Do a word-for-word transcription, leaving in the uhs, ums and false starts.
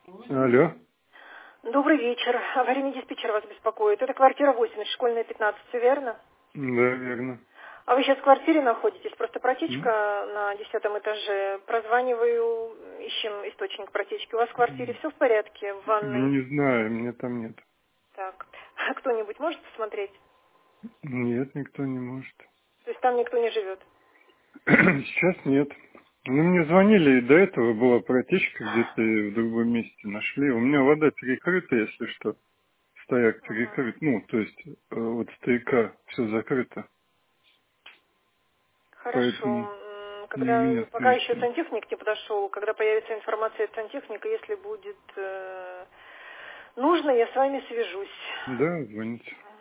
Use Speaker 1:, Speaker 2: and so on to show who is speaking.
Speaker 1: Алло.
Speaker 2: Добрый вечер. Аварийный диспетчер вас беспокоит. Это квартира восемьдесят, школьная пятнадцать, все верно?
Speaker 1: Да, верно.
Speaker 2: А вы сейчас в квартире находитесь? Просто протечка
Speaker 1: М?
Speaker 2: на десятом этаже. Прозваниваю, ищем источник протечки. У вас в квартире все в порядке? В
Speaker 1: Ну,
Speaker 2: ванной?
Speaker 1: не знаю, меня там нет.
Speaker 2: Так. А кто-нибудь может посмотреть?
Speaker 1: Нет, никто не может.
Speaker 2: То есть там никто не живет?
Speaker 1: Сейчас нет. Ну, мне звонили, и до этого была протечка, где-то в другом месте нашли. У меня вода перекрыта, если что. Стояк
Speaker 2: Ага.
Speaker 1: перекрыт. Ну, то есть, э, вот стояка все закрыто.
Speaker 2: Хорошо.
Speaker 1: Поэтому
Speaker 2: М,
Speaker 1: не
Speaker 2: Когда,
Speaker 1: меня
Speaker 2: пока еще
Speaker 1: спросили.
Speaker 2: сантехник не подошел, когда появится информация от сантехника, если будет э, нужно, я с вами свяжусь.
Speaker 1: Да, звоните.